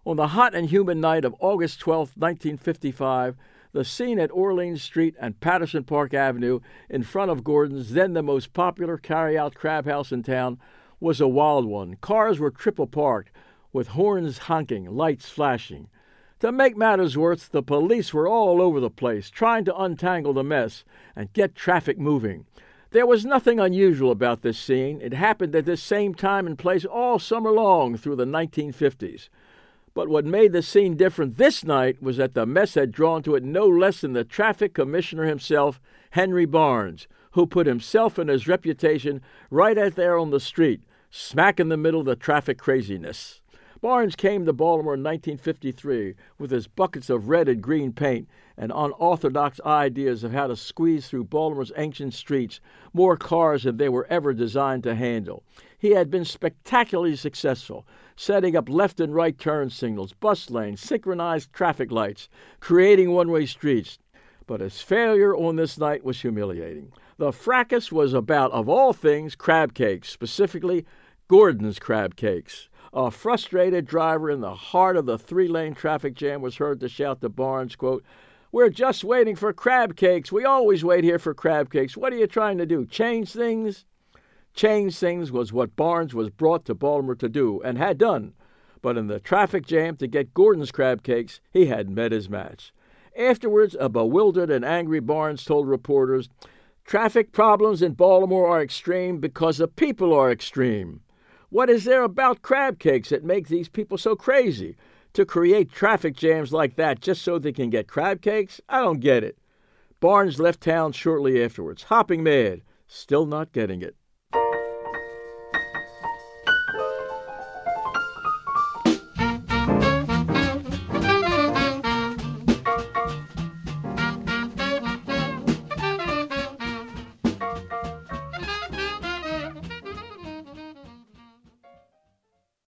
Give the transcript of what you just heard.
On the hot and humid night of August 12, 1955, the scene at Orleans Street and Patterson Park Avenue in front of Gordon's, then the most popular carry-out crab house in town, was a wild one. Cars were triple parked, with horns honking, lights flashing. To make matters worse, the police were all over the place, trying to untangle the mess and get traffic moving. There was nothing unusual about this scene. It happened at this same time and place all summer long through the 1950s. But what made the scene different this night was that the mess had drawn to it no less than the traffic commissioner himself, Henry Barnes, who put himself and his reputation right out there on the street, smack in the middle of the traffic craziness. Barnes came to Baltimore in 1953 with his buckets of red and green paint and unorthodox ideas of how to squeeze through Baltimore's ancient streets more cars than they were ever designed to handle. He had been spectacularly successful, setting up left and right turn signals, bus lanes, synchronized traffic lights, creating one-way streets. But his failure on this night was humiliating. The fracas was about, of all things, crab cakes, specifically Gordon's crab cakes. A frustrated driver in the heart of the three-lane traffic jam was heard to shout to Barnes, quote, "We're just waiting for crab cakes. We always wait here for crab cakes. What are you trying to do, change things?" Change things was what Barnes was brought to Baltimore to do, and had done. But in the traffic jam to get Gordon's crab cakes, he had met his match. Afterwards, a bewildered and angry Barnes told reporters, "Traffic problems in Baltimore are extreme because the people are extreme. What is there about crab cakes that make these people so crazy? To create traffic jams like that just so they can get crab cakes? I don't get it." Barnes left town shortly afterwards, hopping mad, still not getting it.